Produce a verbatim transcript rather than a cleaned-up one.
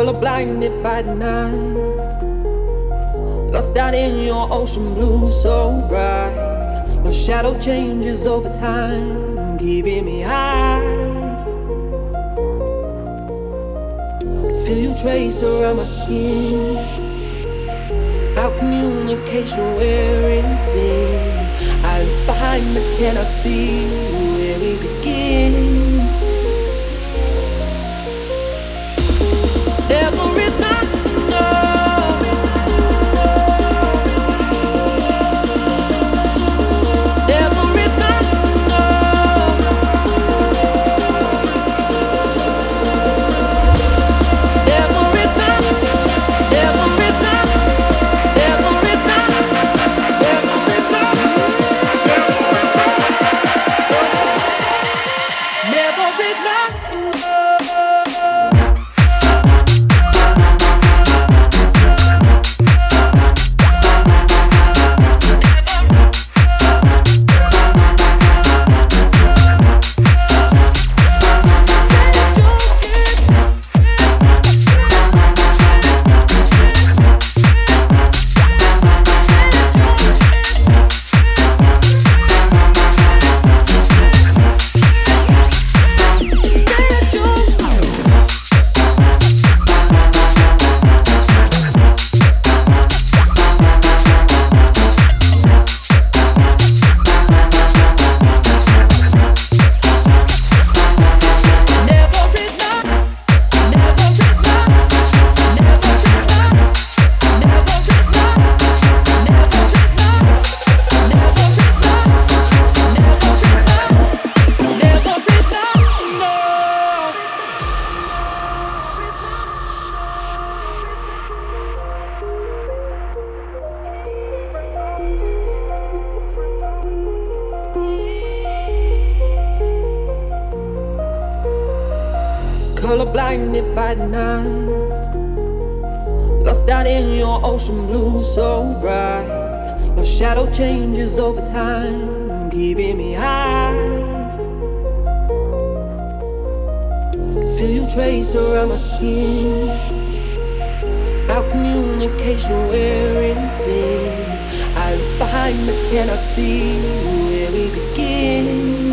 Color blinded by the night, lost out in your ocean blue so bright. Your shadow changes over time, keeping me high. Feel you trace around my skin. Our communication wearing thin. I look behind but cannot see where we begin. Never is not enough. Never is not enough. Never is not. Never is not. Never is not. Never is not. Never is not enough. Color blinded by the night, lost out in your ocean blue so bright. Your shadow changes over time, keeping me high. Feel you trace around my skin. Our communication wearing thin. I look behind but cannot see where we begin.